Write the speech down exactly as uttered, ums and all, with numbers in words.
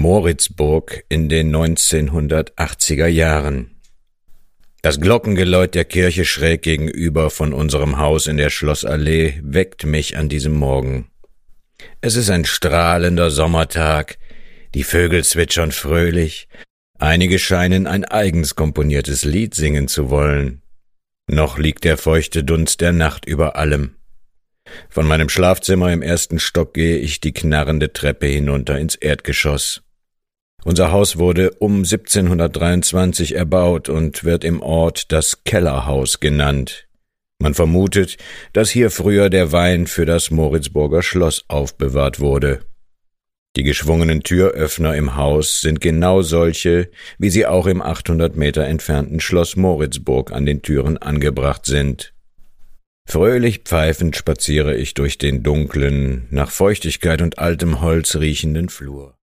Moritzburg in den neunzehnhundertachtziger Jahren. Das Glockengeläut der Kirche schräg gegenüber von unserem Haus in der Schlossallee weckt mich an diesem Morgen. Es ist ein strahlender Sommertag, die Vögel zwitschern fröhlich, einige scheinen ein eigens komponiertes Lied singen zu wollen. Noch liegt der feuchte Dunst der Nacht über allem. Von meinem Schlafzimmer im ersten Stock gehe ich die knarrende Treppe hinunter ins Erdgeschoss. Unser Haus wurde um siebzehnhundertdreiundzwanzig erbaut und wird im Ort das Kellerhaus genannt. Man vermutet, dass hier früher der Wein für das Moritzburger Schloss aufbewahrt wurde. Die geschwungenen Türöffner im Haus sind genau solche, wie sie auch im achthundert Meter entfernten Schloss Moritzburg an den Türen angebracht sind. Fröhlich pfeifend spaziere ich durch den dunklen, nach Feuchtigkeit und altem Holz riechenden Flur.